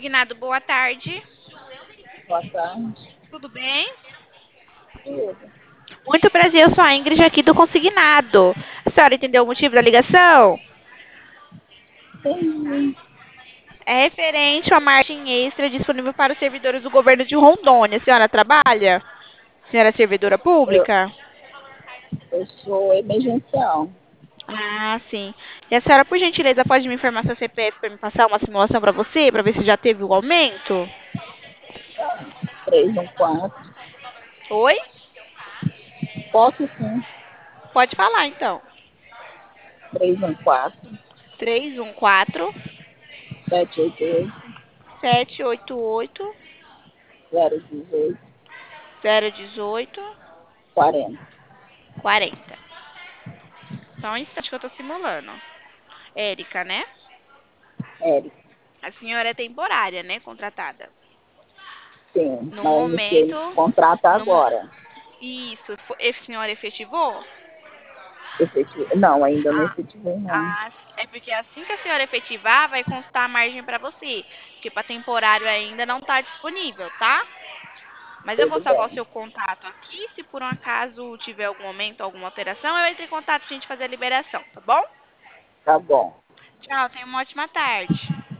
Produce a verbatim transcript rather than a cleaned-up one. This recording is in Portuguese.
Consignado, boa tarde. Boa tarde. Tudo bem? Tudo. Muito prazer, eu sou a Ingrid aqui do Consignado. A senhora entendeu o motivo da ligação? Entendi. É referente a uma margem extra disponível para os servidores do governo de Rondônia. A senhora trabalha? A senhora é servidora Eu, pública? eu sou emergencial. Ah, sim. E a senhora, por gentileza, pode me informar seu C P F para me passar uma simulação para você, para ver se já teve o aumento? Três um quatro. Oi? Posso sim. Pode falar, então. Três um quatro, Três um quatro, sete oito oito, sete oito oito, zero dezoito, zero dezoito, quarenta. quarenta. Só um instante que eu tô simulando. Érica, né? Érica. A senhora é temporária, né? Contratada. Sim, No mas eu iniciei momento, esse contrato no, mo- agora. isso, fo- a senhora efetivou? Efetivo. Não, ainda não Ah, efetivei não. ah, é porque assim que a senhora efetivar, vai constar a margem para você. Porque para temporário ainda não está disponível, tá? Mas eu vou Tudo salvar o bem. seu contato aqui. Se por um acaso tiver algum aumento, alguma alteração, eu entro em contato pra gente fazer a liberação, tá bom? Tá bom. Tchau, tenha uma ótima tarde.